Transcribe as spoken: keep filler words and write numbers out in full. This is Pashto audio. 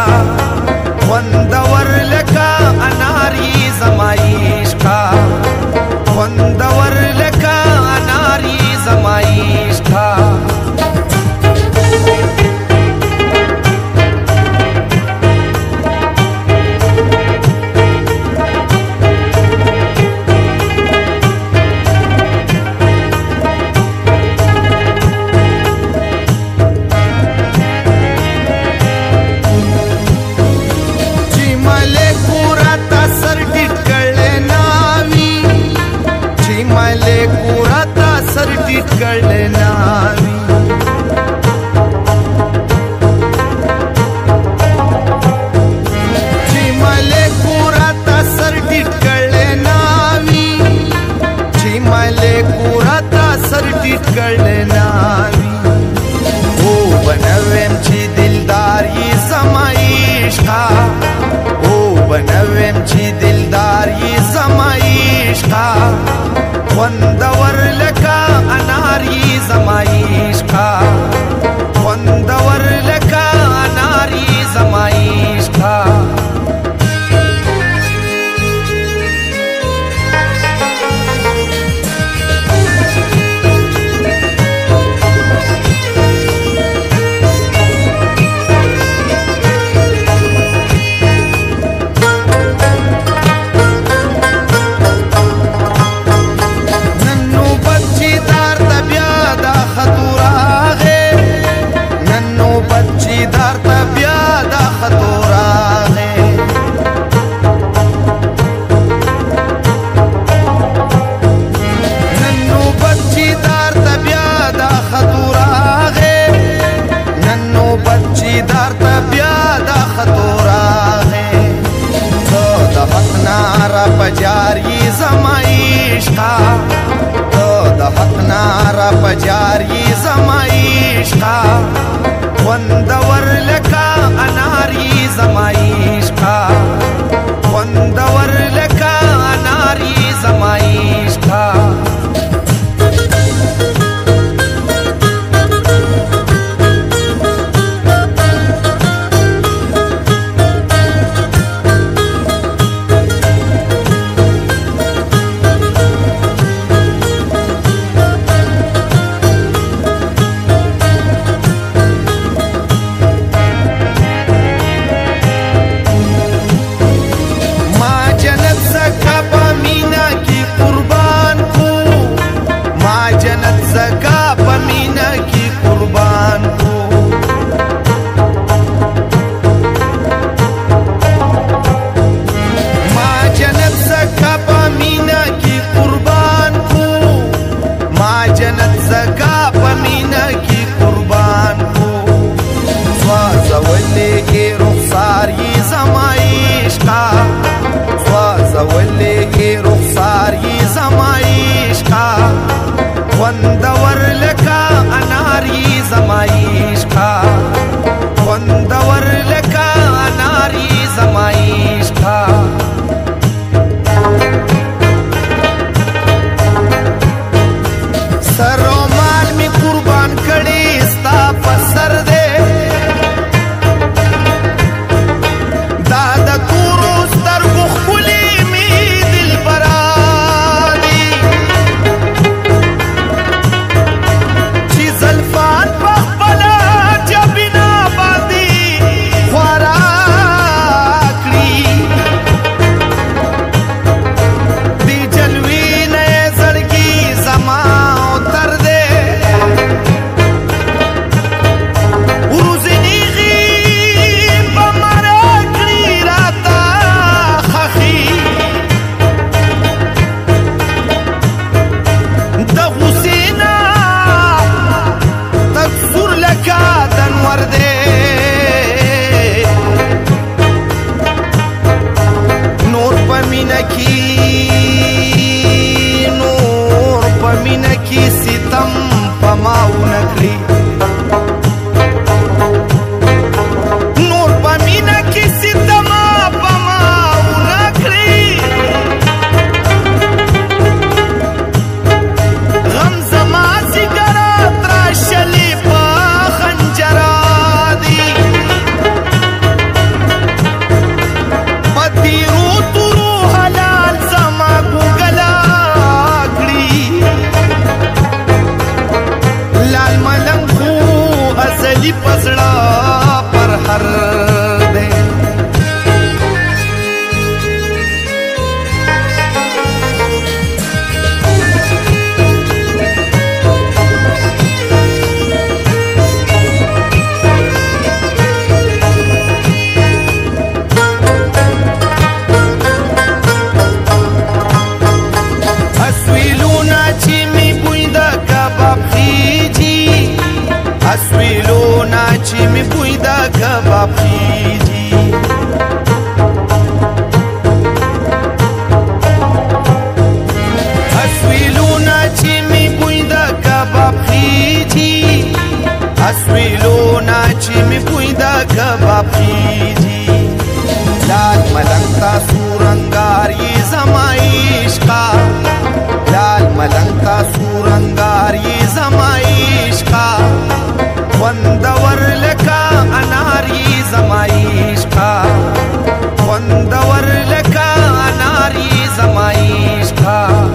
خوندور لکه اناري زما عشقه خوندور لکه اناري زما عشقه خوندور لکه اناري زما عشقه خوندور لکه اناري زما عشقه پجاری زما عشقه تو د حق ناره پجاری زما عشقه خوندور لکه اناري زما عشقه خوندور لکه اناري زما عشقه خوندور لکه اناري زما عشقه خوندور لکه اناري زما عشقه سر و مال می قربان کړي ستا په سر دې دا د تورو سترګو ښکلي می دلبره کباب خیجی اسویلو ناچی می پوی دا کباب خیجی لال ملنگ تا سورنگاری زمائش کا لال ملنگ تا سورنگاری زمائش کا وندور لکا اناری زمائش کا وندور لکا اناری زمائش کا